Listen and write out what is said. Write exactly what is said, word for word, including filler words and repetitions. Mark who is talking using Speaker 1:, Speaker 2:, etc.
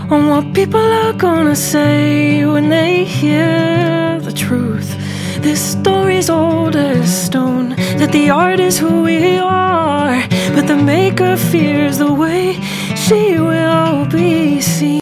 Speaker 1: on what people are gonna say when they hear the truth. This story's old as stone, that the art is who we are, but the maker fears the way she will be seen.